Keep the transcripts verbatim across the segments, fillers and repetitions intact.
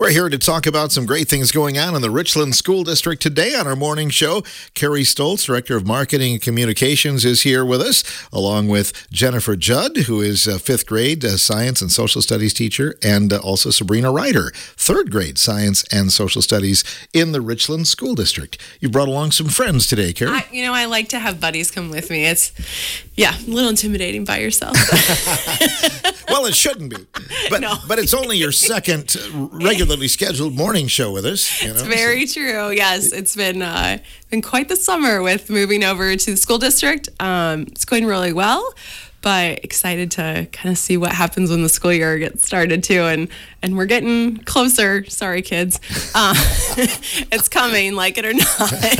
We're here to talk about some great things going on in the Richland School District today on our morning show. Carrie Stoltz, Director of Marketing and Communications, is here with us, along with Jennifer Judd, who is a fifth grade uh, science and social studies teacher, and uh, also Sabrina Ryder, third grade science and social studies in the Richland School District. You brought along some friends today, Carrie. I, you know, I like to have buddies come with me. It's, yeah, a little intimidating by yourself. Well, it shouldn't be. But No. but it's only your second regularly scheduled morning show with us. You know? It's very true. Yes, it's been uh, been quite the summer with moving over to the school district. Um, it's going really well, but excited to kind of see what happens when the school year gets started too. And and we're getting closer. Sorry, kids. Uh, it's coming, like it or not.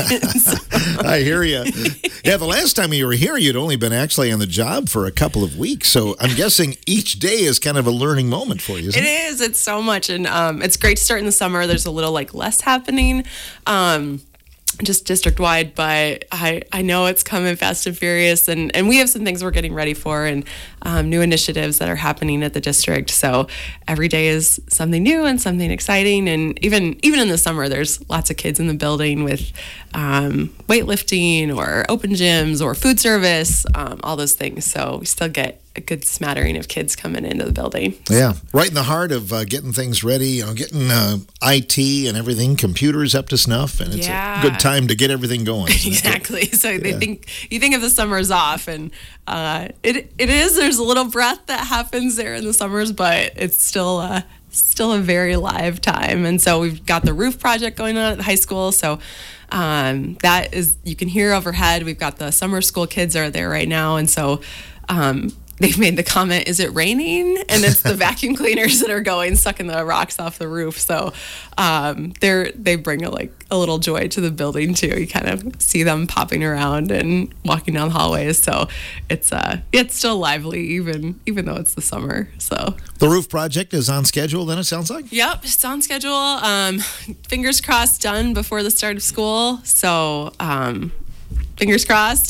So. I hear you. Yeah, the last time you were here, you'd only been actually on the job for a couple of weeks. So I'm guessing each day is kind of a learning moment for you, isn't It it? is. It's so much. And um, it's great to start in the summer. There's a little like less happening. Um, just district wide, but I, I know it's coming fast and furious, and, and we have some things we're getting ready for, and um, new initiatives that are happening at the district. So every day is something new and something exciting, and even even in the summer, there's lots of kids in the building with um, weightlifting or open gyms or food service, um, all those things. So we still get a good smattering of kids coming into the building. Yeah, right in the heart of uh, getting things ready, you know, getting uh, I T and everything, computers up to snuff, and it's Yeah. a good time to get everything going. isn't it? Exactly. So Yeah. they think you think of the summers off, and uh, it it is. There's a little breath that happens there in the summers, but it's still uh, still a very live time. And so we've got the roof project going on at the high school. So um, that is, you can hear overhead. We've got the summer school kids are there right now, and so. Um, They've made the comment, is it raining? And it's the vacuum cleaners that are going, sucking the rocks off the roof. So um, they're, they bring a, like a little joy to the building too. You kind of see them popping around and walking down the hallways. So it's uh, it's still lively even even though it's the summer. So The roof project is on schedule, then, it sounds like? yep, it's on schedule. Um, fingers crossed, done before the start of school. So um, fingers crossed.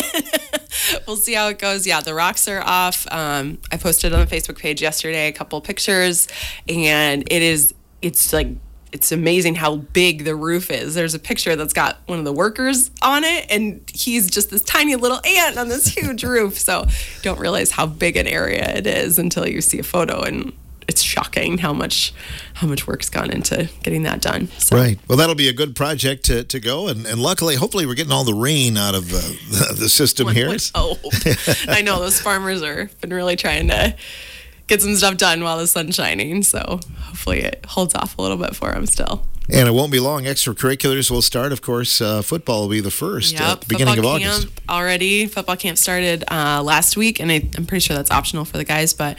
We'll see how it goes. Yeah, the rocks are off. Um, I posted on the Facebook page yesterday a couple pictures, and it is, it's like, it's amazing how big the roof is. There's a picture that's got one of the workers on it, and he's just this tiny little ant on this huge roof. So you don't realize how big an area it is until you see a photo, and it's shocking how much how much work's gone into getting that done. So. Right. Well, that'll be a good project to, to go. And, and luckily, hopefully, we're getting all the rain out of uh, the, the system One here. would hope. I know those farmers are been really trying to get some stuff done while the sun's shining. So hopefully it holds off a little bit for them still. And it won't be long. Extracurriculars will start. Of course, uh, football will be the first Yep, at the beginning of football August. camp already. Football camp started uh, last week, and I, I'm pretty sure that's optional for the guys, but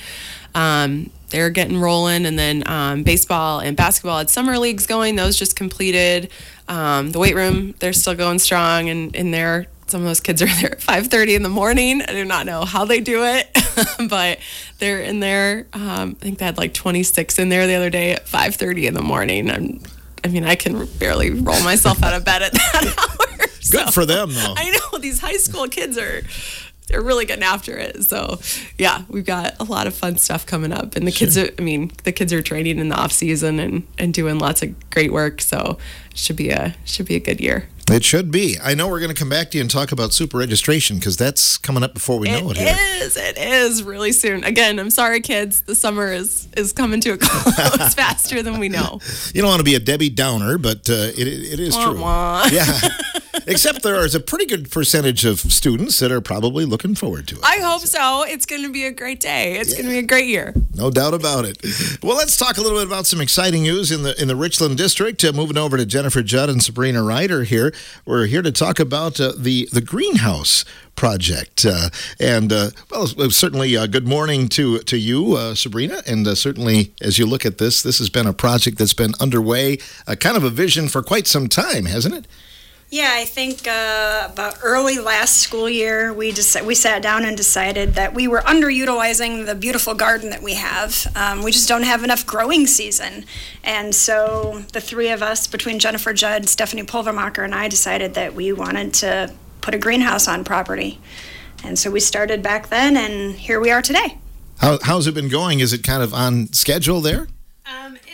um, they're getting rolling. And then um, baseball and basketball had summer leagues going. Those just completed. Um, the weight room, they're still going strong, and in there, some of those kids are there at five thirty in the morning. I do not know how they do it, but they're in there. Um, I think they had like twenty-six in there the other day at five thirty in the morning. I'm, I mean, I can barely roll myself out of bed at that hour. Good So, for them, though. I know these high school kids are, they're really getting after it. So yeah, we've got a lot of fun stuff coming up, and the kids are, I mean, the kids are training in the off season and, and doing lots of great work. So it should be a, should be a good year. It should be. I know we're going to come back to you and talk about super registration because that's coming up before we know it here. It is. It is really soon. Again, I'm sorry, kids. The summer is, is coming to a close faster than we know. You don't want to be a Debbie Downer, but uh, it, it is Wah, true. wah. Yeah. Except there is a pretty good percentage of students that are probably looking forward to it. I hope so. It's going to be a great day. It's Yeah. going to be a great year. No doubt about it. Well, let's talk a little bit about some exciting news in the in the Richland district. Uh, moving over to Jennifer Judd and Sabrina Ryder here. We're here to talk about uh, the the greenhouse project. Uh, and uh, well, certainly uh, good morning to to you, uh, Sabrina. And uh, certainly, as you look at this, this has been a project that's been underway, uh, kind of a vision for quite some time, hasn't it? Yeah, I think uh, about early last school year, we just we sat down and decided that we were underutilizing the beautiful garden that we have. Um, we just don't have enough growing season, and so the three of us, between Jennifer Judd, Stephanie Pulvermacher, and I, decided that we wanted to put a greenhouse on property, and so we started back then, and here we are today. How how's it been going? Is it kind of on schedule there? Um, it's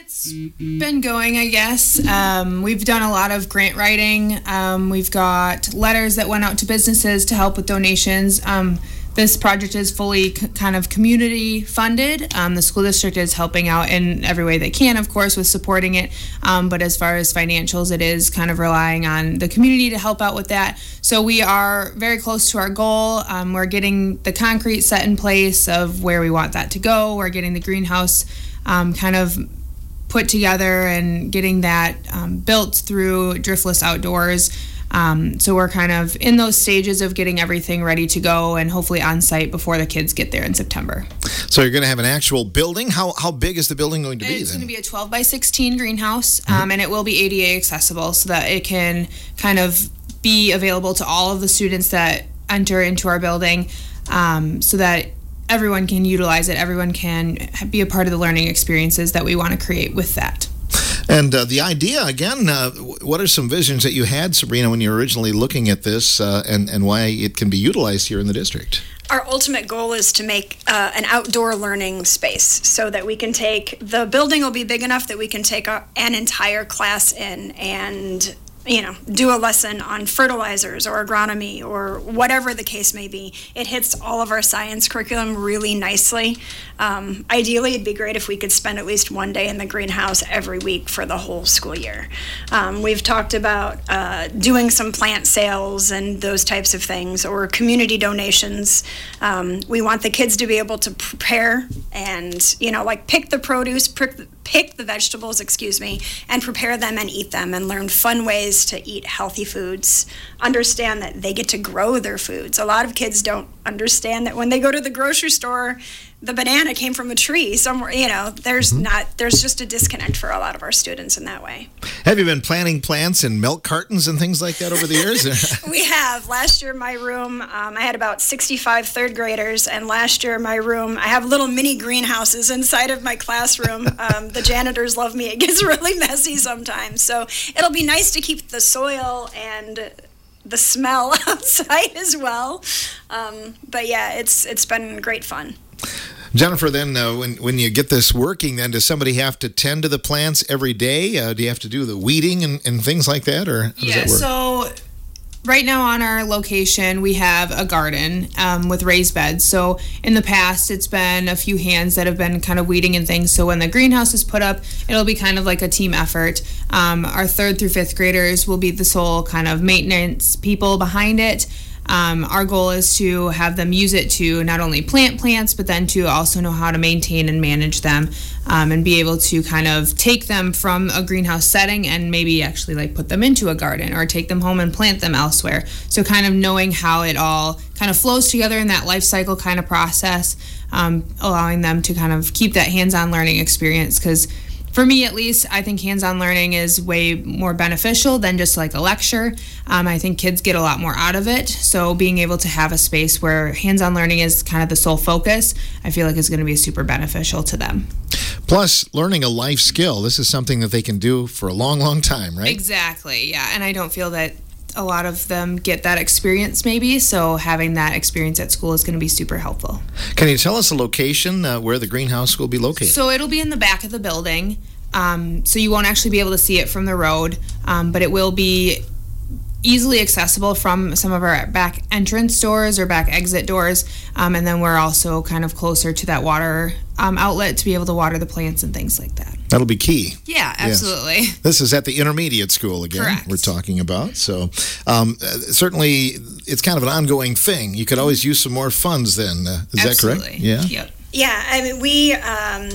It's been going, I guess. Um, we've done a lot of grant writing. Um, we've got letters that went out to businesses to help with donations. Um, this project is fully c- kind of community funded. Um, the school district is helping out in every way they can, of course, with supporting it. Um, but as far as financials, it is kind of relying on the community to help out with that. So we are very close to our goal. Um, we're getting the concrete set in place of where we want that to go. We're getting the greenhouse um, kind of put together and getting that um, built through Driftless Outdoors. Um, so we're kind of in those stages of getting everything ready to go and hopefully on site before the kids get there in September. So you're going to have an actual building. How how big is the building going to be? It's then? going to be a twelve by sixteen greenhouse, um, mm-hmm. and it will be A D A accessible so that it can kind of be available to all of the students that enter into our building, um, so that everyone can utilize it. Everyone can be a part of the learning experiences that we want to create with that. And uh, the idea, again, uh, what are some visions that you had, Sabrina, when you were originally looking at this uh, and, and why it can be utilized here in the district? Our ultimate goal is to make uh, an outdoor learning space so that we can take, the building will be big enough that we can take a, an entire class in and, you know, do a lesson on fertilizers or agronomy or whatever the case may be. It hits all of our science curriculum really nicely. Um, ideally, it'd be great if we could spend at least one day in the greenhouse every week for the whole school year. Um, we've talked about uh, doing some plant sales and those types of things, or community donations. Um, we want the kids to be able to prepare and, you know, like pick the produce, pick the, pick the vegetables, excuse me, and prepare them and eat them and learn fun ways to eat healthy foods. Understand that they get to grow their foods. A lot of kids don't understand that when they go to the grocery store, the banana came from a tree somewhere. You know, there's mm-hmm. not, there's just a disconnect for a lot of our students in that way. Have you been planting plants in milk cartons and things like that over the years? We have. Last year, my room, um, I had about sixty-five third graders, and last year, my room, I have little mini greenhouses inside of my classroom. Um, the janitors love me. It gets really messy sometimes. So it'll be nice to keep the soil and the smell outside as well. Um, but yeah, it's it's been great fun. Jennifer, then uh, when when you get this working, then does somebody have to tend to the plants every day? Uh, do you have to do the weeding and, and things like that, or how does yeah, that work? So right now on our location, we have a garden um, with raised beds. So in the past, it's been a few hands that have been kind of weeding and things. So when the greenhouse is put up, it'll be kind of like a team effort. Um, our third through fifth graders will be the sole kind of maintenance people behind it. Um, our goal is to have them use it to not only plant plants, but then to also know how to maintain and manage them, um, and be able to kind of take them from a greenhouse setting and maybe actually like put them into a garden or take them home and plant them elsewhere. So kind of knowing how it all kind of flows together in that life cycle kind of process, um, allowing them to kind of keep that hands-on learning experience, because for me, at least, I think hands-on learning is way more beneficial than just like a lecture. Um, I think kids get a lot more out of it. So being able to have a space where hands-on learning is kind of the sole focus, I feel like is going to be super beneficial to them. Plus, learning a life skill. This is something that they can do for a long, long time, right? Exactly, yeah. And I don't feel that a lot of them get that experience maybe, so having that experience at school is going to be super helpful. Can you tell us a location uh, where the greenhouse will be located? So it'll be in the back of the building, um, so you won't actually be able to see it from the road, um, but it will be easily accessible from some of our back entrance doors or back exit doors, um, and then we're also kind of closer to that water um, outlet to be able to water the plants and things like that. That'll be key. Yeah, absolutely. Yes. This is at the intermediate school again. Correct. We're talking about. So um, uh, certainly it's kind of an ongoing thing. You could always use some more funds then. Uh, is absolutely. that correct? Yeah. Yep. Yeah, I mean, we... Um,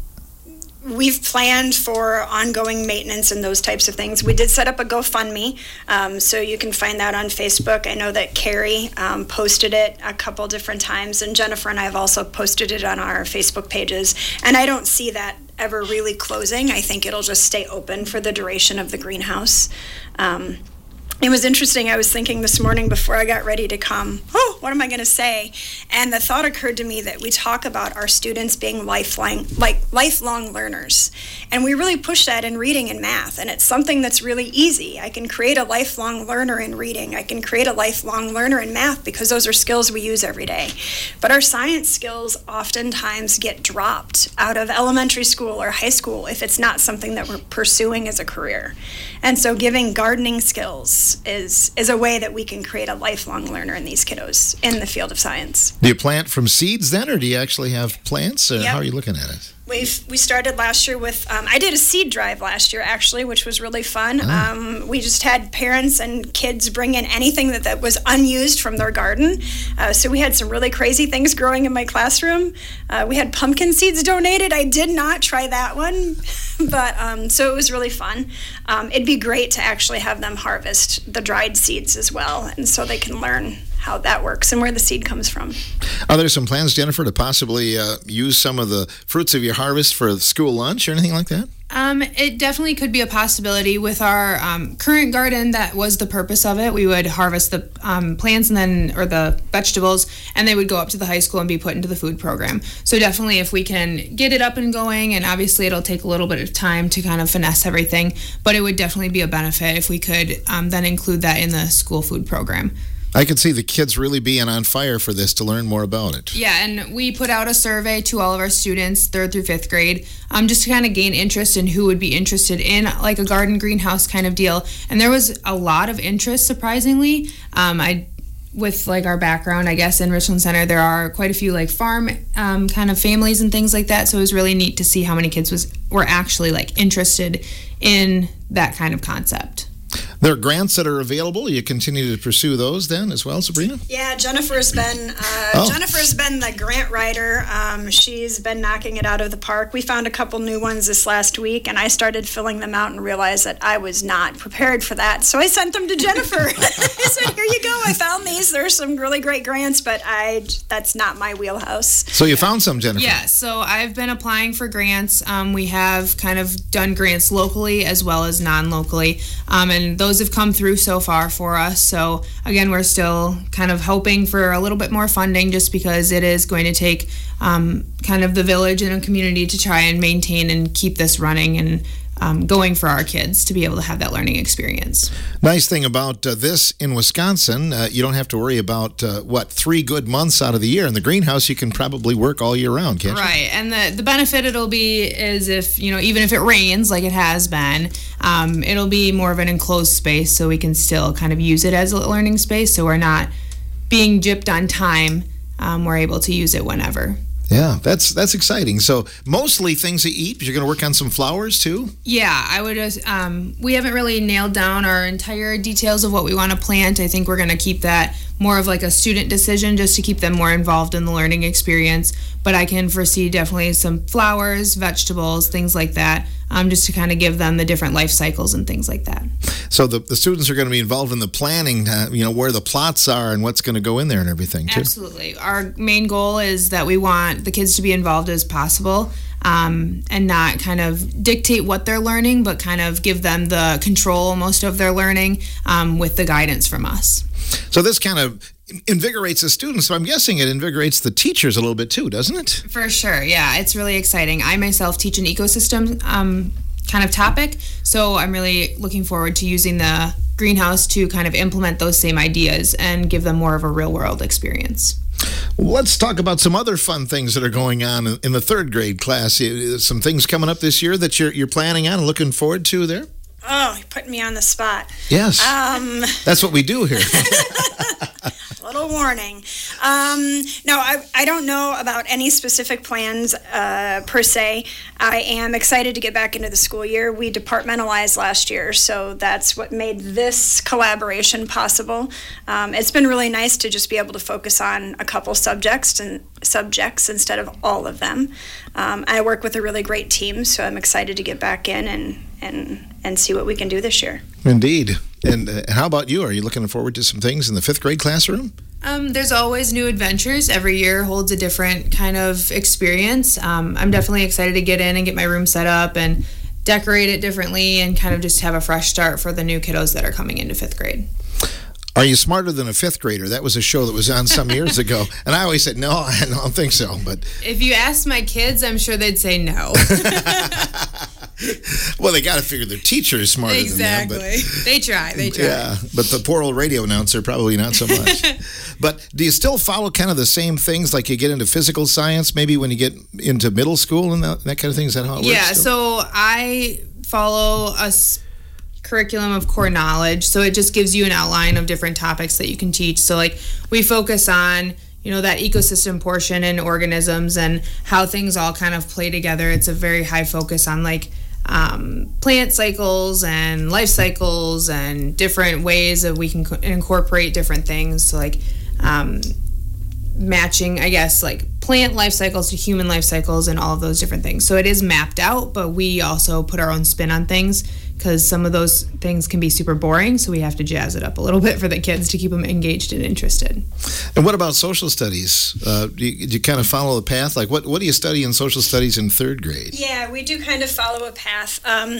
We've planned for ongoing maintenance and those types of things. We did set up a GoFundMe, um, so you can find that on Facebook. I know that Carrie um, posted it a couple different times, and Jennifer and I have also posted it on our Facebook pages. And I don't see that ever really closing. I think it'll just stay open for the duration of the greenhouse. Um, It was interesting. I was thinking this morning before I got ready to come, oh, what am I going to say? And the thought occurred to me that we talk about our students being lifelong, like lifelong learners. And we really push that in reading and math. And it's something that's really easy. I can create a lifelong learner in reading. I can create a lifelong learner in math because those are skills we use every day. But our science skills oftentimes get dropped out of elementary school or high school if it's not something that we're pursuing as a career. And so giving gardening skills is is a way that we can create a lifelong learner in these kiddos in the field of science. Do you plant from seeds then, or do you actually have plants? Or Yep. how are you looking at it? We've we started last year with um, I did a seed drive last year actually, which was really fun. Oh. Um, we just had parents and kids bring in anything that, that was unused from their garden. Uh, so we had some really crazy things growing in my classroom. Uh, we had pumpkin seeds donated. I did not try that one, but um, so it was really fun. Um, it'd be great to actually have them harvest the dried seeds as well, and so they can learn how that works and where the seed comes from. Are there some plans, Jennifer, to possibly uh, use some of the fruits of your harvest for school lunch or anything like that? Um, it definitely could be a possibility with our um, current garden. That was the purpose of it. We would harvest the um, plants and then, or the vegetables, and they would go up to the high school and be put into the food program. So definitely, if we can get it up and going, and obviously it'll take a little bit of time to kind of finesse everything, but it would definitely be a benefit if we could um, then include that in the school food program. I could see the kids really being on fire for this to learn more about it. Yeah, and we put out a survey to all of our students, third through fifth grade, um, just to kind of gain interest in who would be interested in like a garden greenhouse kind of deal. And there was a lot of interest, surprisingly. Um, I, with like our background, I guess, in Richland Center, there are quite a few like farm um, kind of families and things like that. So it was really neat to see how many kids was were actually like interested in that kind of concept. There are grants that are available. You continue to pursue those then as well, Sabrina? Yeah, Jennifer's been uh, Oh. Jennifer's been the grant writer. Um, she's been knocking it out of the park. We found a couple new ones this last week, and I started filling them out and realized that I was not prepared for that. So I sent them to Jennifer. I said, "Here you go. I found these. There's some really great grants, but I that's not my wheelhouse." So you found some, Jennifer? Yeah, so I've been applying for grants. Um, we have kind of done grants locally as well as non-locally, um, and those have come through so far for us. So again, we're still kind of hoping for a little bit more funding, just because it is going to take um, kind of the village and a community to try and maintain and keep this running and um, going for our kids to be able to have that learning experience. Nice thing about uh, this in Wisconsin, uh, you don't have to worry about, uh, what, three good months out of the year. In the greenhouse, you can probably work all year round, can't you? Right, and the, the benefit it'll be is if, you know, even if it rains like it has been, um, it'll be more of an enclosed space, so we can still kind of use it as a learning space, so we're not being gypped on time. Um, we're able to use it whenever. Yeah, that's that's exciting. So mostly things to eat, but you're going to work on some flowers too? Yeah, I would. just, Um, we haven't really nailed down our entire details of what we want to plant. I think we're going to keep that more of like a student decision, just to keep them more involved in the learning experience. But I can foresee definitely some flowers, vegetables, things like that, um, just to kind of give them the different life cycles and things like that. So the, the students are going to be involved in the planning, uh, you know, where the plots are and what's going to go in there and everything too. Absolutely. Our main goal is that we want the kids to be involved as possible, um, and not kind of dictate what they're learning, but kind of give them the control most of their learning um, with the guidance from us. So this kind of invigorates the students, but I'm guessing it invigorates the teachers a little bit too, doesn't it? For sure. Yeah, it's really exciting. I myself teach an ecosystem um, kind of topic, so I'm really looking forward to using the greenhouse to kind of implement those same ideas and give them more of a real world experience. Let's talk about some other fun things that are going on in the third grade class. Uh, Some things coming up this year that you're you're planning on and looking forward to there? Oh, you're putting me on the spot. Yes. Um, That's what we do here. little warning. Um, no, I, I don't know about any specific plans uh, per se. I am excited to get back into the school year. We departmentalized last year, so that's what made this collaboration possible. Um, it's been really nice to just be able to focus on a couple subjects and subjects instead of all of them. Um, I work with a really great team, so I'm excited to get back in and and and see what we can do this year. Indeed. And uh, how about you? Are you looking forward to some things in the fifth grade classroom? Um, there's always new adventures. Every year holds a different kind of experience. Um, I'm definitely excited to get in and get my room set up and decorate it differently and kind of just have a fresh start for the new kiddos that are coming into fifth grade. Are You Smarter Than a Fifth Grader? That was a show that was on some years ago. And I always said, no, I don't think so. But if you ask my kids, I'm sure they'd say no. Well, they got to figure their teacher is smarter exactly. than them. Exactly. They try. They try. Yeah, but the poor old radio announcer, probably not so much. But do you still follow kind of the same things, like you get into physical science, maybe when you get into middle school and that, that kind of thing? Is that how it works? Yeah, still? so I follow a s- curriculum of core knowledge. So it just gives you an outline of different topics that you can teach. So like we focus on, you know, that ecosystem portion and organisms and how things all kind of play together. It's a very high focus on like um, plant cycles and life cycles and different ways that we can co- incorporate different things. So like um, matching, I guess, like plant life cycles to human life cycles and all of those different things. So it is mapped out, but we also put our own spin on things because some of those things can be super boring. So we have to jazz it up a little bit for the kids to keep them engaged and interested. And what about social studies? Uh, do, you, do you kind of follow the path? Like what, what do you study in social studies in third grade? Yeah, we do kind of follow a path. Um,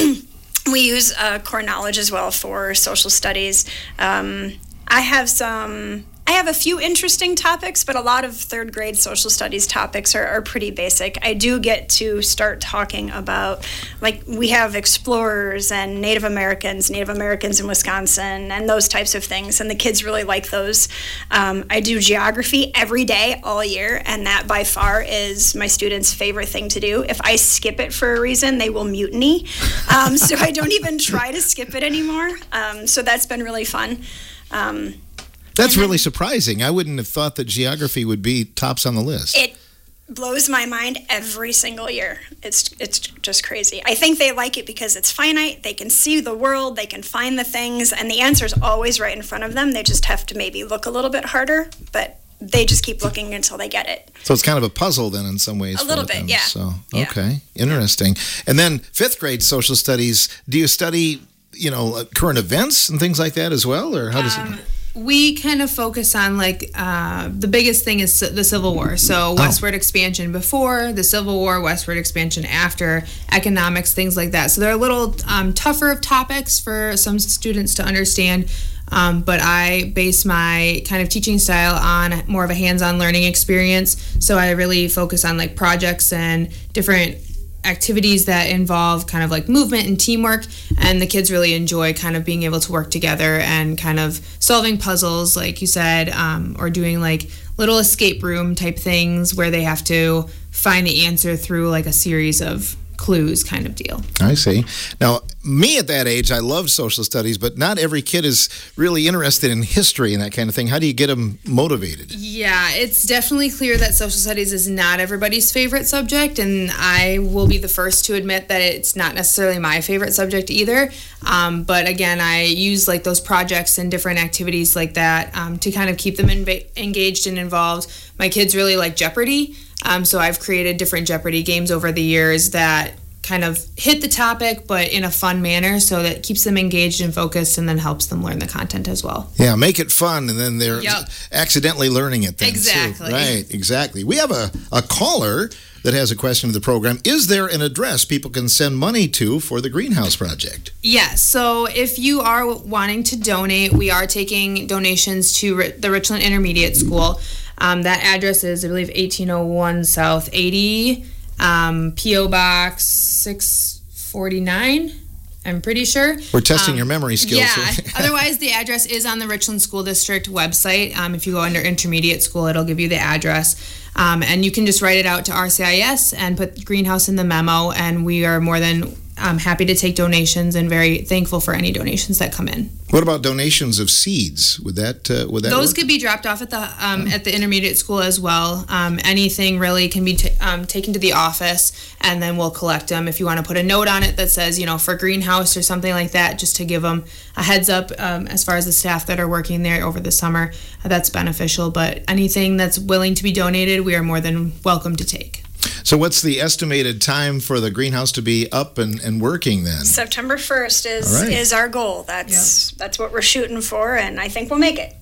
we use uh, core knowledge as well for social studies. Um, I have some... I have a few interesting topics, but a lot of third grade social studies topics are, are pretty basic. I do get to start talking about, like, we have explorers and Native Americans, Native Americans in Wisconsin, and those types of things, and the kids really like those. Um, I do geography every day, all year, and that by far is my students' favorite thing to do. If I skip it for a reason, they will mutiny, um, so I don't even try to skip it anymore. Um, so that's been really fun. Um, That's really surprising. I wouldn't have thought that geography would be tops on the list. It blows my mind every single year. It's it's just crazy. I think they like it because it's finite. They can see the world. They can find the things. And the answer's always right in front of them. They just have to maybe look a little bit harder. But they just keep looking until they get it. So it's kind of a puzzle then in some ways. A little for bit, them. yeah. So, Yeah. okay. Interesting. And then fifth grade social studies, do you study, you know, current events and things like that as well? Or how does Um, it... We kind of focus on like uh, the biggest thing is the Civil War. So westward expansion before, the Civil War, westward expansion after, economics, things like that. So they're a little um, tougher of topics for some students to understand. Um, but I base my kind of teaching style on more of a hands-on learning experience. So I really focus on like projects and different activities that involve kind of like movement and teamwork, and the kids really enjoy kind of being able to work together and kind of solving puzzles like you said, um, or doing like little escape room type things where they have to find the answer through like a series of clues kind of deal. I see. Now, me at that age, I loved social studies, but not every kid is really interested in history and that kind of thing. How do you get them motivated? Yeah, it's definitely clear that social studies is not everybody's favorite subject, and I will be the first to admit that it's not necessarily my favorite subject either. Um, but again, I use like those projects and different activities like that um, to kind of keep them inv- engaged and involved. My kids really like Jeopardy. Um, so I've created different Jeopardy games over the years that kind of hit the topic, but in a fun manner, so that keeps them engaged and focused and then helps them learn the content as well. Yeah, make it fun, and then they're Yep. accidentally learning it then, Exactly. too. Right, exactly. We have a, a caller that has a question to the program. Is there an address people can send money to for the Greenhouse Project? Yes. So if you are wanting to donate, we are taking donations to Ri- the Richland Intermediate School. Um, that address is, I believe, eighteen oh one South eighty, um, P O Box six forty-nine. I'm pretty sure. We're testing Um, your memory skills. Yeah. here. Otherwise, the address is on the Richland School District website. Um, if you go under intermediate school, it'll give you the address. Um, and you can just write it out to R C I S and put Greenhouse in the memo. And we are more than um, happy to take donations and very thankful for any donations that come in. What about donations of seeds? Would that uh, would that Those work? could be dropped off at the um, at the intermediate school as well. Um, anything really can be t- um, taken to the office, and then we'll collect them. If you want to put a note on it that says, you know, for Greenhouse or something like that, just to give them a heads up um, as far as the staff that are working there over the summer, uh, that's beneficial. But anything that's willing to be donated, we are more than welcome to take. So what's the estimated time for the greenhouse to be up and, and working then? September first is All right. is our goal. That's that's what we're shooting for, and I think we'll make it.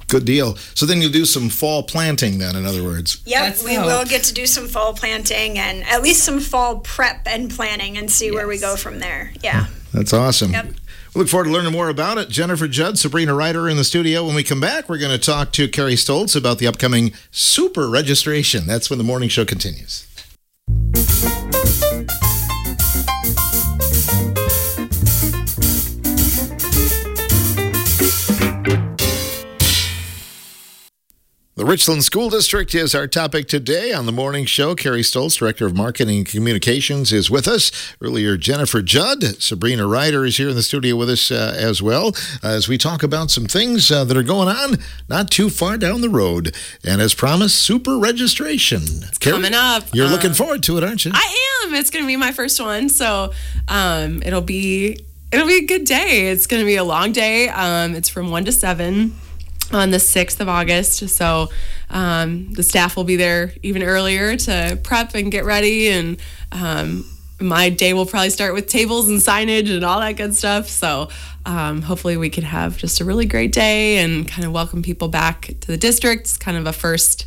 Good deal. So then you'll do some fall planting then, in other words. Yep, That's we the will hope. get to do some fall planting and at least some fall prep and planning and see where we go from there. Yeah. That's awesome. Yep. We look forward to learning more about it. Jennifer Judd, Sabrina Ryder in the studio. When we come back, we're going to talk to Carrie Stoltz about the upcoming Super Registration. That's when the morning show continues. The Richland School District is our topic today on the morning show. Carrie Stoltz, Director of Marketing and Communications, is with us. Earlier, Jennifer Judd, Sabrina Ryder is here in the studio with us uh, as well uh, as we talk about some things uh, that are going on not too far down the road. And as promised, Super Registration. Carrie, coming up. You're Um, looking forward to it, aren't you? I am. It's going to be my first one, so um, it'll be it'll be a good day. It's going to be a long day. Um, it's from one to seven. On the sixth of August. So um, the staff will be there even earlier to prep and get ready. And um, my day will probably start with tables and signage and all that good stuff. So um, hopefully we can have just a really great day and kind of welcome people back to the district. It's kind of a first,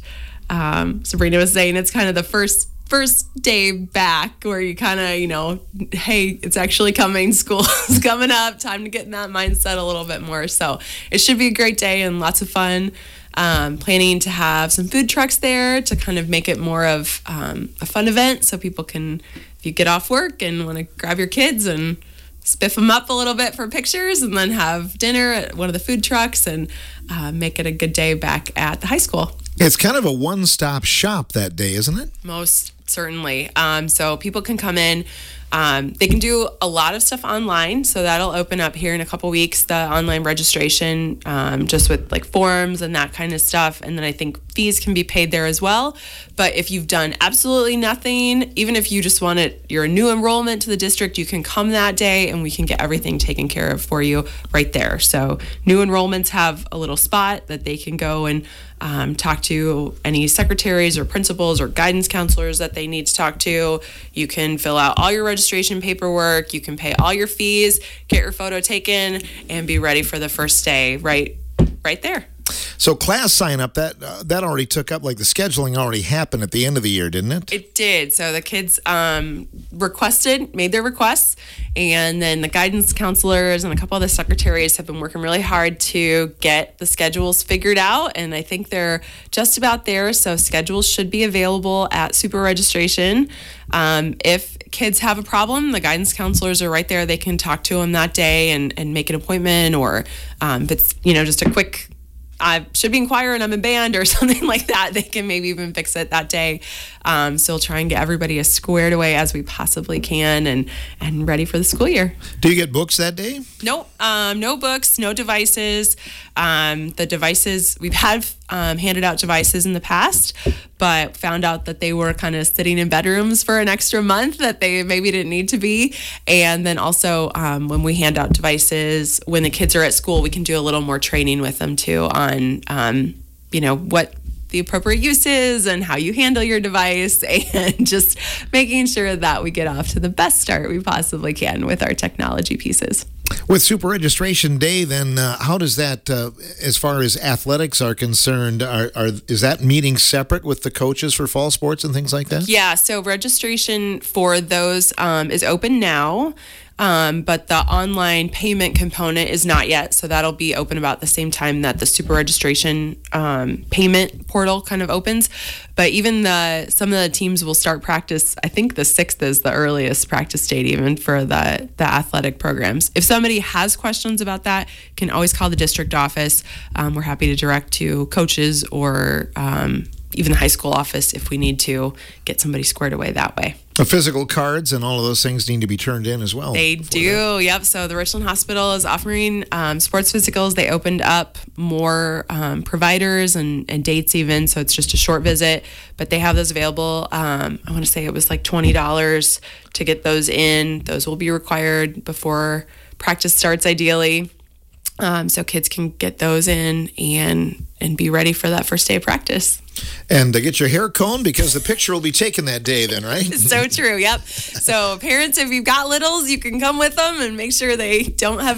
um, Sabrina was saying, it's kind of the first first day back where you kind of, you know, hey, it's actually coming, school is coming up, time to get in that mindset a little bit more. So it should be a great day and lots of fun. Um, planning to have some food trucks there to kind of make it more of um, a fun event so people can, if you get off work and want to grab your kids and spiff them up a little bit for pictures and then have dinner at one of the food trucks and uh, make it a good day back at the high school. It's kind of a one-stop shop that day, isn't it? Most certainly. Um, so people can come in. Um, they can do a lot of stuff online. So that'll open up here in a couple weeks, the online registration, um, just with like forms and that kind of stuff. And then I think fees can be paid there as well. But if you've done absolutely nothing, even if you just want it, you're a new enrollment to the district, you can come that day and we can get everything taken care of for you right there. So new enrollments have a little spot that they can go and Um, talk to any secretaries or principals or guidance counselors that they need to talk to. You can fill out all your registration paperwork. You can pay all your fees, get your photo taken, and be ready for the first day right, right there. So class sign up, that uh, that already took up, like the scheduling already happened at the end of the year, didn't it? It did. So the kids um, requested, made their requests, and then the guidance counselors and a couple of the secretaries have been working really hard to get the schedules figured out, and I think they're just about there. So schedules should be available at Super Registration. Um, if kids have a problem, the guidance counselors are right there. They can talk to them that day and, and make an appointment, or um, if it's, you know, just a quick I should be in choir and I'm in band or something like that, they can maybe even fix it that day. Um, so we'll try and get everybody as squared away as we possibly can and, and ready for the school year. Do you get books that day? No, um, no books, no devices. Um, the devices, we've had um, handed out devices in the past, but found out that they were kind of sitting in bedrooms for an extra month that they maybe didn't need to be. And then also um, when we hand out devices, when the kids are at school, we can do a little more training with them too on, um, you know, what the appropriate use is and how you handle your device, and just making sure that we get off to the best start we possibly can with our technology pieces. With Super Registration Day, then, uh, how does that, uh, as far as athletics are concerned, are, are is that meeting separate with the coaches for fall sports and things like that? Yeah, so registration for those um, is open now. Um, but the online payment component is not yet, so that'll be open about the same time that the Super Registration um, payment portal kind of opens. But even the some of the teams will start practice. I think the sixth is the earliest practice date, even for the the athletic programs. If somebody has questions about that, can always call the district office. Um, we're happy to direct to coaches or um, even the high school office if we need to get somebody squared away that way. The physical cards and all of those things need to be turned in as well. They do, that. Yep. So the Richland Hospital is offering um, sports physicals. They opened up more um, providers and, and dates even, so it's just a short visit, but they have those available. Um, I want to say it was like twenty dollars to get those in. Those will be required before practice starts ideally. Um, so kids can get those in and and be ready for that first day of practice. And uh, get your hair combed, because the picture will be taken that day then, right? So true, yep. So parents, if you've got littles, you can come with them and make sure they don't have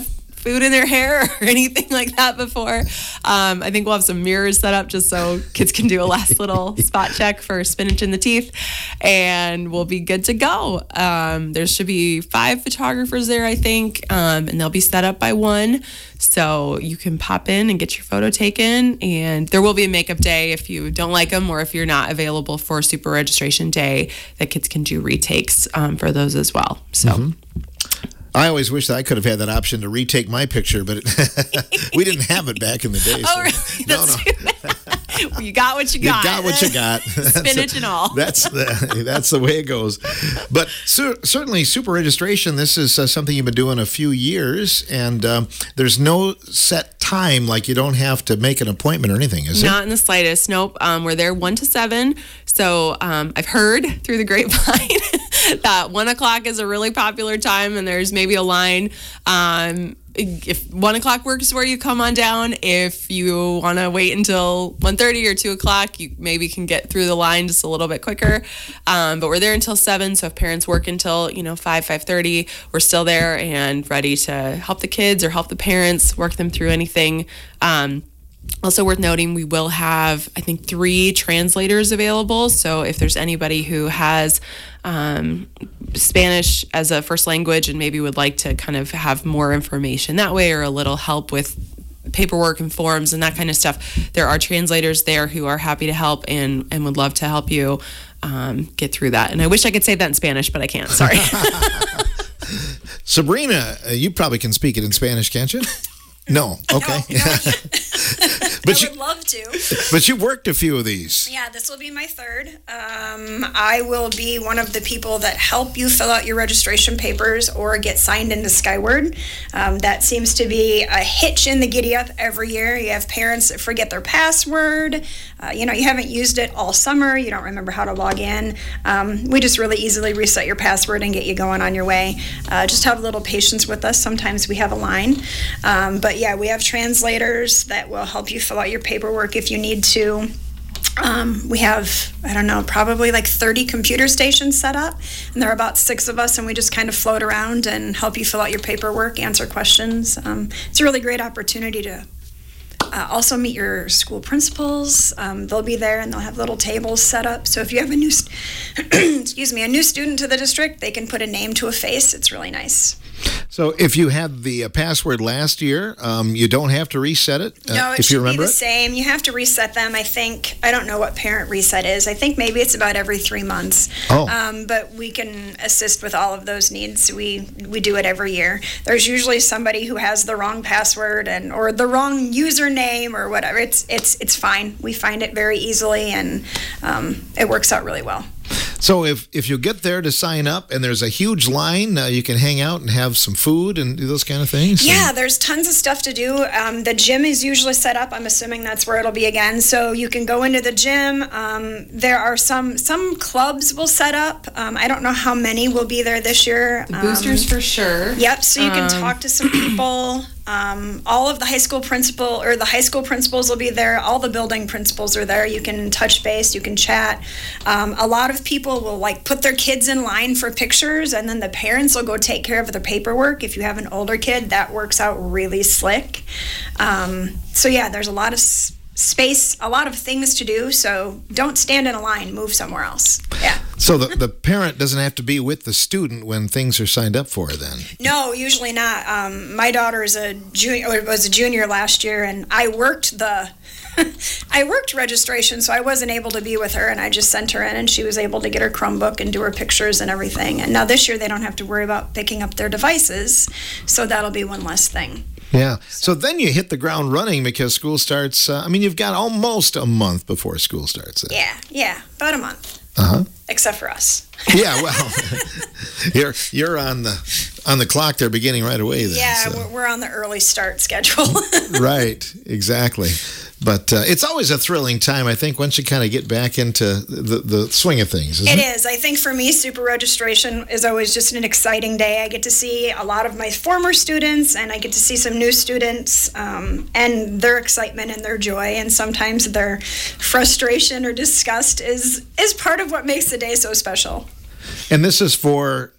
food in their hair or anything like that before. Um, I think we'll have some mirrors set up just so kids can do a last little spot check for spinach in the teeth, and we'll be good to go. Um, there should be five photographers there, I think, um, and they'll be set up by one. So you can pop in and get your photo taken, and there will be a makeup day if you don't like them or if you're not available for Super Registration Day, that kids can do retakes um, for those as well. So. Mm-hmm. I always wish that I could have had that option to retake my picture, but it, we didn't have it back in the day. Oh, so. really? No, That's no. well, you got what you got. You got what you got. Spinach and all. That's the, that's the way it goes. But cer- certainly, Super Registration, this is uh, something you've been doing a few years, and um, there's no set time, like you don't have to make an appointment or anything, is it? Not in the slightest. Nope. Um, we're there one to seven. So um, I've heard through the grapevine that one o'clock is a really popular time, and there's maybe a line. Um, if one o'clock works where you come on down, if you want to wait until one thirty or two o'clock, you maybe can get through the line just a little bit quicker. Um, but we're there until seven. So if parents work until, you know, five, five thirty, we're still there and ready to help the kids or help the parents work them through anything. Um, Also worth noting, we will have, I think, three translators available. So if there's anybody who has um, Spanish as a first language and maybe would like to kind of have more information that way or a little help with paperwork and forms and that kind of stuff, there are translators there who are happy to help and, and would love to help you um, get through that. And I wish I could say that in Spanish, but I can't. Sorry. Sabrina, uh, you probably can speak it in Spanish, can't you? No. Okay. No, no. But I you, would love to. But you worked a few of these. Yeah, this will be my third. Um, I will be one of the people that help you fill out your registration papers or get signed into Skyward. Um, that seems to be a hitch in the giddy up every year. You have parents that forget their password. Uh, you know, you haven't used it all summer. You don't remember how to log in. Um, we just really easily reset your password and get you going on your way. Uh, just have a little patience with us. Sometimes we have a line. Um, but yeah, we have translators that will help you fill out your paperwork if you need to. Um, we have, I don't know, probably like thirty computer stations set up, and there are about six of us, and we just kind of float around and help you fill out your paperwork, answer questions. Um, it's a really great opportunity to uh, also meet your school principals. Um, they'll be there, and they'll have little tables set up. So if you have a new, st- excuse me, a new student to the district, they can put a name to a face. It's really nice. So if you had the uh, password last year, um, you don't have to reset it, uh, no, it if should you remember be the it? same. You have to reset them. I think, I don't know what parent reset is. I think maybe it's about every three months. Oh. Um, but we can assist with all of those needs. We we do it every year. There's usually somebody who has the wrong password and or the wrong username or whatever. It's it's it's fine. We find it very easily, and um, it works out really well. So if, if you get there to sign up and there's a huge line, uh, you can hang out and have some food and do those kind of things? Yeah, and- there's tons of stuff to do. Um, the gym is usually set up. I'm assuming that's where it'll be again. So you can go into the gym. Um, there are some some clubs will set up. Um, I don't know how many will be there this year. The boosters Um, for sure. Yep, so you can Um, talk to some people. Um, all of the high school principal or the high school principals will be there. All the building principals are there. You can touch base, you can chat. Um, a lot of people will like put their kids in line for pictures, and then the parents will go take care of the paperwork. If you have an older kid, that works out really slick. Um, so yeah, there's a lot of s- space, a lot of things to do. So don't stand in a line, move somewhere else. Yeah. So the, the parent doesn't have to be with the student when things are signed up for then? No, usually not. Um, my daughter is a junior, or was a junior last year, and I worked the, I worked registration, so I wasn't able to be with her, and I just sent her in, and she was able to get her Chromebook and do her pictures and everything. And now this year they don't have to worry about picking up their devices, so that'll be one less thing. Yeah. So then you hit the ground running because school starts. Uh, I mean, you've got almost a month before school starts. Then. Yeah, yeah, about a month. Uh huh. Except for us. Yeah. Well, you're you're on the on the clock there, beginning right away. Then, Yeah, so. we're, we're on the early start schedule. Right. Exactly. But uh, it's always a thrilling time, I think, once you kind of get back into the, the swing of things, isn't It it? is. I think for me, Super Registration is always just an exciting day. I get to see a lot of my former students, and I get to see some new students, um, and their excitement and their joy, and sometimes their frustration or disgust is is part of what makes the day so special. And this is for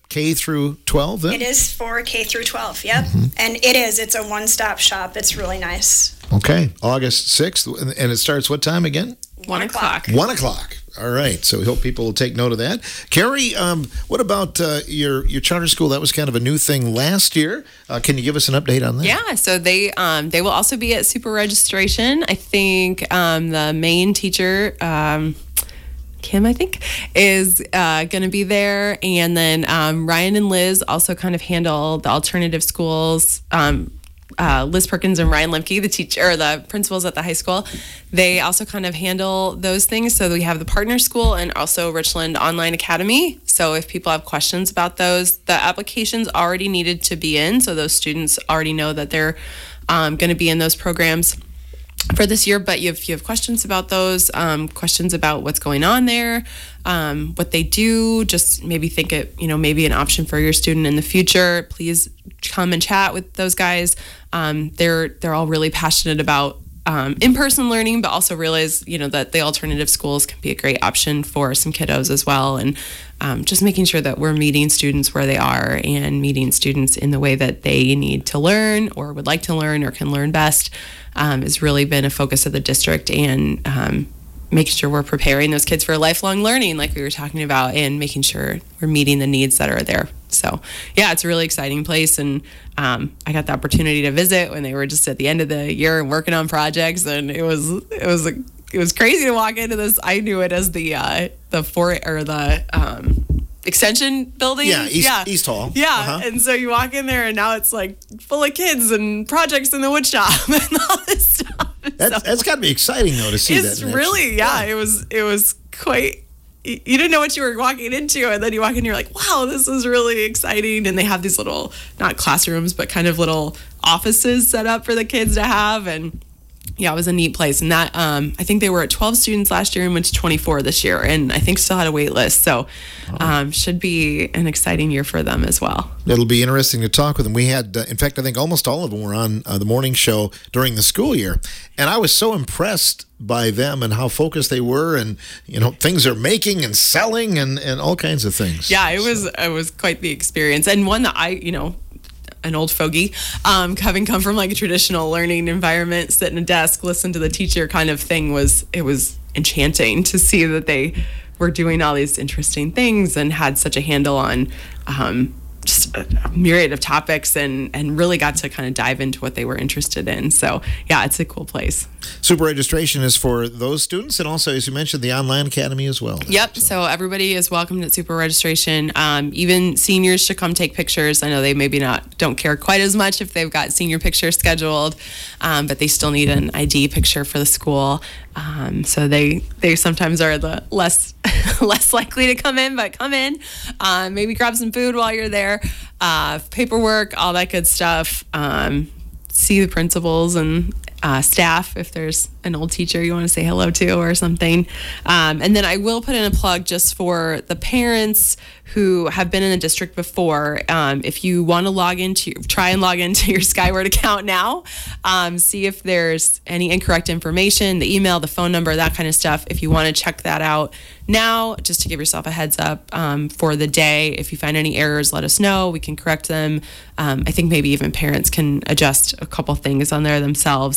K through twelve then? It is for K through twelve, yep. Mm-hmm. And it is. It's a one-stop shop. It's really nice. Okay. August sixth. And it starts what time again? One o'clock. One o'clock. All right. So we hope people will take note of that. Carrie, um, what about uh, your your charter school? That was kind of a new thing last year. Uh, can you give us an update on that? Yeah. So they um, they will also be at Super Registration. I think um, the main teacher, um, Kim, I think, is uh, going to be there. And then um, Ryan and Liz also kind of handle the alternative schools. Um, Uh, Liz Perkins and Ryan Lemke, the teacher or the principals at the high school, they also kind of handle those things. So we have the partner school and also Richland Online Academy. So if people have questions about those, the applications already needed to be in. So those students already know that they're um, going to be in those programs for this year. But if you have questions about those, um, questions about what's going on there, um, what they do, just maybe think it, you know, maybe an option for your student in the future, please come and chat with those guys. Um, they're they're all really passionate about um, in-person learning, but also realize, you know, that the alternative schools can be a great option for some kiddos as well. And um, just making sure that we're meeting students where they are and meeting students in the way that they need to learn or would like to learn or can learn best um, has really been a focus of the district. And um, making sure we're preparing those kids for lifelong learning, like we were talking about, and making sure we're meeting the needs that are there. So, yeah, it's a really exciting place, and um, I got the opportunity to visit when they were just at the end of the year and working on projects, and it was it was a, it was crazy to walk into this. I knew it as the uh, the fort or the um, extension building. Yeah, East, yeah. East Hall. Yeah, uh-huh. And so you walk in there, and now it's like full of kids and projects in the wood shop and all this stuff. That's, so, that's got to be exciting, though, to see it's that. It's really, yeah, yeah, it was it was quite. You didn't know what you were walking into, and then you walk in and you're like, wow, this is really exciting. And they have these little, not classrooms, but kind of little offices set up for the kids to have. And yeah, it was a neat place. And that, um, I think they were at twelve students last year and went to twenty-four this year, and I think still had a wait list. So um, should be an exciting year for them as well. It'll be interesting to talk with them. We had, uh, in fact, I think almost all of them were on uh, the morning show during the school year. And I was so impressed by them and how focused they were, and you know, things they're making and selling and, and all kinds of things. Yeah, it was it was quite the experience, and one that I, you know, an old fogey, um, having come from like a traditional learning environment, sit in a desk, listen to the teacher kind of thing, was it was enchanting to see that they were doing all these interesting things and had such a handle on um, just a myriad of topics, and, and really got to kind of dive into what they were interested in. So yeah, it's a cool place. Super Registration is for those students, and also, as you mentioned, the Online Academy as well. Yep. So, so everybody is welcomed at Super Registration. Um, even seniors should come take pictures. I know they maybe not don't care quite as much if they've got senior pictures scheduled, um, but they still need an I D picture for the school. Um, so they they sometimes are the less less likely to come in, but come in. Uh, maybe grab some food while you're there. Uh, paperwork, all that good stuff. Um, see the principals and uh, staff if there's an old teacher you want to say hello to or something. Um, and then I will put in a plug just for the parents who have been in the district before. Um, if you want to log into, try and log into your Skyward account now, um, see if there's any incorrect information, the email, the phone number, that kind of stuff. If you want to check that out now, just to give yourself a heads up um, for the day. If you find any errors, let us know. We can correct them. Um, I think maybe even parents can adjust a couple things on there themselves.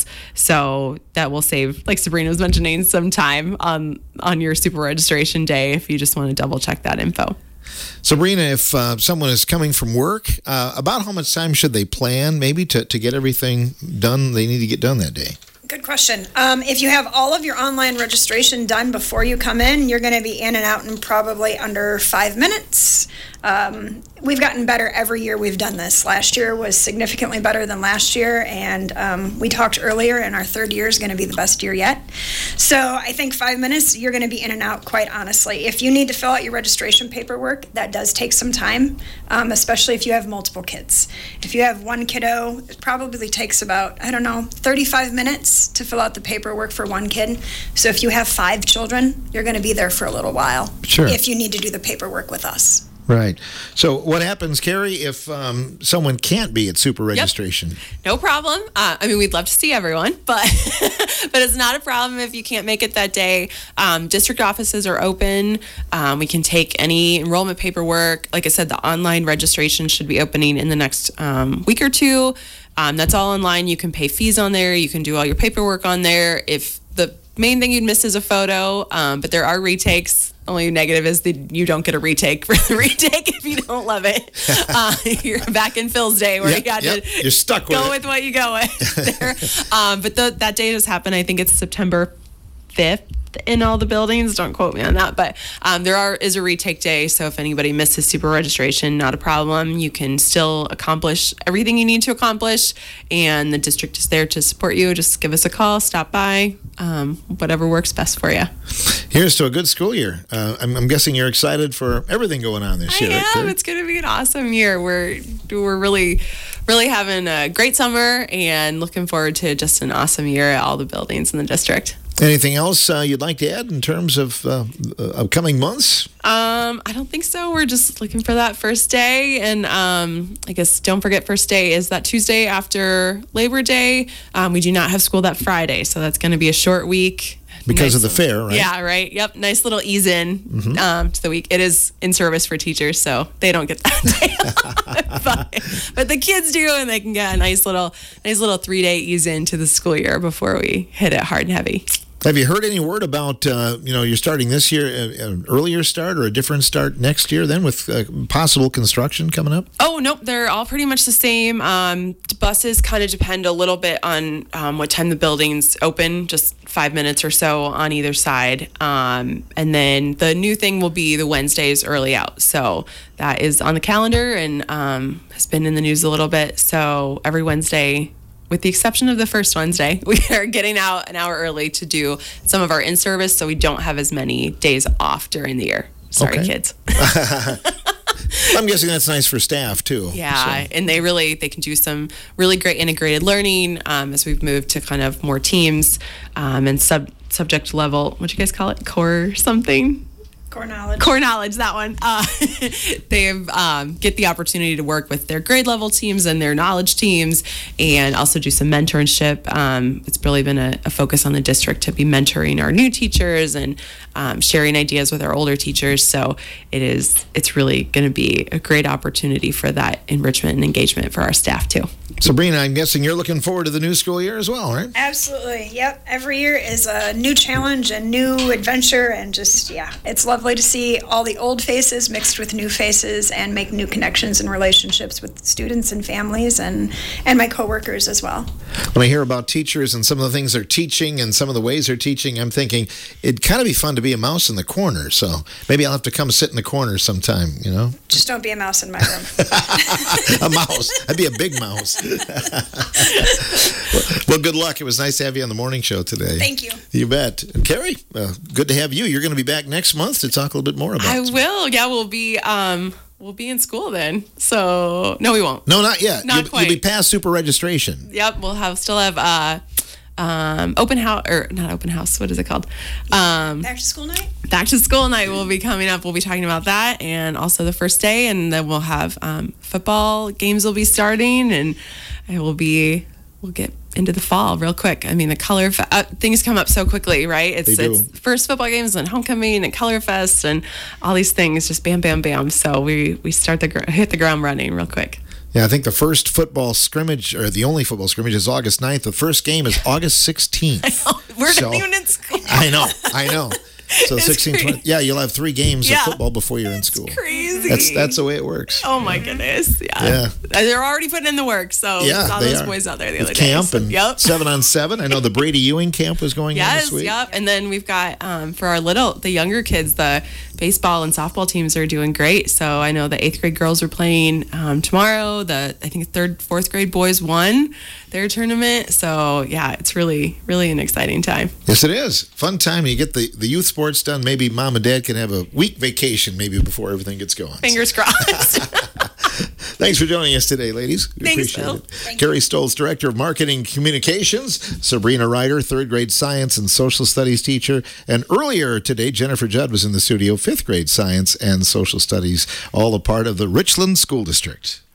So that will save, like Sabrina was mentioning, some time on, on your Super Registration day if you just want to double check that info. Sabrina, if uh, someone is coming from work, uh, about how much time should they plan maybe to, to get everything done they need to get done that day? Good question. Um, if you have all of your online registration done before you come in, you're going to be in and out in probably under five minutes. Um, we've gotten better every year we've done this. Last year was significantly better than last year, and um, we talked earlier, and our third year is going to be the best year yet. So I think five minutes, you're going to be in and out, quite honestly. If you need to fill out your registration paperwork, that does take some time, um, especially if you have multiple kids. If you have one kiddo, it probably takes about, I don't know, thirty-five minutes to fill out the paperwork for one kid. So if you have five children, you're going to be there for a little while. Sure. If you need to do the paperwork with us. Right. So what happens, Carrie, if um, someone can't be at super registration? Yep. No problem. Uh, I mean, we'd love to see everyone, but but it's not a problem if you can't make it that day. Um, district offices are open. Um, we can take any enrollment paperwork. Like I said, the online registration should be opening in the next um, week or two. Um, that's all online. You can pay fees on there. You can do all your paperwork on there. If the main thing you'd miss is a photo, um, but there are retakes. Only negative is that you don't get a retake for the retake if you don't love it. Uh, you're back in Phil's day where Yep, you got yep. to You're stuck with go it. with what you go with there. Um, but the, that day does happen. I think it's September fifth in all the buildings. Don't quote me on that. But um, there are is a retake day. So if anybody misses super registration, not a problem. You can still accomplish everything you need to accomplish. And the district is there to support you. Just give us a call, stop by, um, whatever works best for you. Here's to a good school year. Uh, I'm, I'm guessing you're excited for everything going on this I year. am. Carrie? It's going to be an awesome year. We're we're really, really having a great summer and looking forward to just an awesome year at all the buildings in the district. Anything else uh, you'd like to add in terms of uh, upcoming months? Um, I don't think so. We're just looking for that first day. And um, I guess don't forget first day is that Tuesday after Labor Day. Um, we do not have school that Friday. So that's going to be a short week. Because Nice of the fair, right? Yeah, right. Yep. Nice little ease in Mm-hmm. um, to the week. It is in service for teachers, so they don't get that day off. but, but the kids do, and they can get a nice little, nice little three day ease into the school year before we hit it hard and heavy. Have you heard any word about, uh, you know, you're starting this year, uh, an earlier start or a different start next year then with uh, possible construction coming up? Oh, nope. They're all pretty much the same. Um, buses kind of depend a little bit on um, what time the buildings open, just five minutes or so on either side. Um, and then the new thing will be the Wednesdays early out. So that is on the calendar and um, has been in the news a little bit. So every Wednesday, with the exception of the first Wednesday, we are getting out an hour early to do some of our in-service, so we don't have as many days off during the year. Sorry, Okay. kids. I'm guessing that's nice for staff too. Yeah, So, and they really they can do some really great integrated learning um, as we've moved to kind of more teams um, and sub subject level. What do you guys call it? Core something. Core knowledge. Core knowledge, that one. Uh, they um, get the opportunity to work with their grade level teams and their knowledge teams and also do some mentorship. Um, it's really been a, a focus on the district to be mentoring our new teachers and um, sharing ideas with our older teachers. So it is, it's really going to be a great opportunity for that enrichment and engagement for our staff too. Sabrina, I'm guessing you're looking forward to the new school year as well, right? Absolutely. Yep. Every year is a new challenge, a new adventure, and just, yeah, it's lovely to see all the old faces mixed with new faces and make new connections and relationships with students and families and, and my coworkers as well. When I hear about teachers and some of the things they're teaching and some of the ways they're teaching, I'm thinking it'd kind of be fun to be a mouse in the corner. So maybe I'll have to come sit in the corner sometime, you know? Just don't be a mouse in my room. A mouse. I'd be a big mouse. Well, good luck. It was nice to have you on the morning show today. Thank you. You bet. And Carrie, uh, good to have you. You're going to be back next month to talk a little bit more about I it. will. Yeah, we'll be um, we'll be in school then. So no, we won't. No, not yet. Not you'll, quite. you'll be past super registration. Yep, we'll have still have uh, um, open house or not open house. What is it called? Um, Back to school night? back to school night will be coming up. We'll be talking about that and also the first day, and then we'll have um, football games will be starting, and it will be we'll get into the fall real quick. I mean, the color fe- uh, things come up so quickly, right? It's They do. it's first football games and homecoming and color fest and all these things just bam, bam, bam. So we we start the gr- hit the ground running real quick. Yeah, I think the first football scrimmage, or the only football scrimmage, is August ninth. The first game is August sixteenth. We're So- not even in school. I know, I know. So It's sixteen, crazy. twenty, yeah, you'll have three games Yeah. of football before you're in school. Crazy. That's that's the way it works. Oh my goodness! Yeah. Yeah. They're already putting in the work. So Yeah, saw they those are. boys out there the With other day. camp So- and yep. seven on seven. I know the Brady Ewing camp was going on Yes, this week. yep. And then we've got um, for our little, the younger kids, the baseball and softball teams are doing great. So I know the eighth grade girls are playing um, tomorrow. The I think third, fourth grade boys won their tournament. So yeah, it's really, really an exciting time. Yes, it is. Fun time. You get the, the youth sports done. Maybe mom and dad can have a week vacation maybe before everything gets going. Fingers crossed. Thanks for joining us today, ladies. We Thanks, appreciate Bill. it. Thank Carrie Stolz, Director of Marketing Communications, Sabrina Ryder, third grade science and social studies teacher, and earlier today, Jennifer Judd was in the studio, fifth grade science and social studies, all a part of the Richland School District.